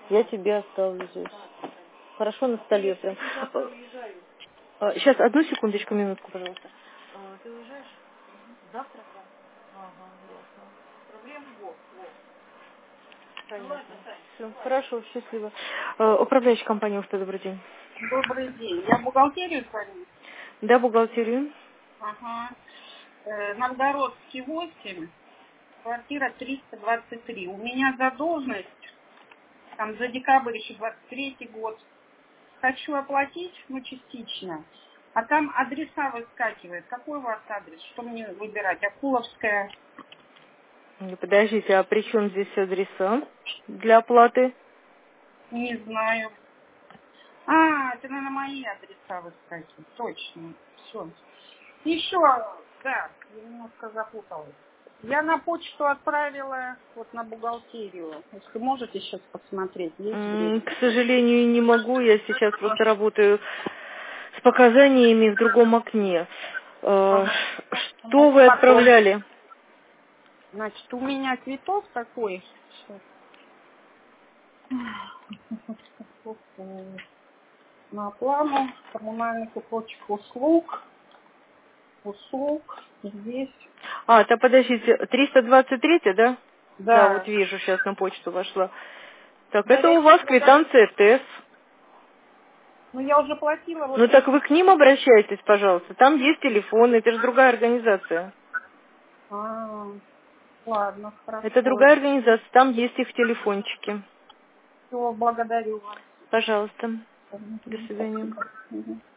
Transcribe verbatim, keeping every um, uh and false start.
Я тебе оставлю здесь. Хорошо, на столе прям. Сейчас, одну секундочку, минутку, пожалуйста. А, Ты уезжаешь? Завтра? Ага, ясно. Проблем вот, вот. Понятно. Все, хорошо, счастливо. Э, Управляющая компания «Уфта», добрый день. Добрый день. Я в бухгалтерию звоню. Да, бухгалтерию. Ага. Э, Новгородский восемь, квартира триста двадцать три. У меня задолженность там за декабрь еще двадцать третий год. Хочу оплатить, ну, частично. А там адреса выскакивает. Какой у вас адрес? Что мне выбирать? Акуловская? Не, Подождите, а при чем здесь адреса для оплаты? Не знаю. А, это, наверное, мои адреса выскакивают. Точно. Все. Еще, да, я немножко запуталась. Я на почту отправила вот на бухгалтерию. Если можете сейчас посмотреть, есть М, время? К сожалению, не могу. Я сейчас просто работаю с показаниями в другом окне. Э, Ага. Что Значит, вы потом. отправляли? Значит, у меня цветов такой. Сейчас. На плану коммунальных и прочих услуг. Услуг. Здесь. А, то подождите, триста двадцать три, да? Да, вот Да. вижу, сейчас на почту вошла. Так, это у Горячая вас вода. квитанция ТЭС. Ну, я уже платила вот. Ну так вы к ним обращайтесь, пожалуйста. Там есть телефон, это же другая организация. А, ладно, Это хорошо. другая организация, там есть их телефончики. Все, благодарю вас. Пожалуйста. До Мгм, свидания. спасибо. Мгм.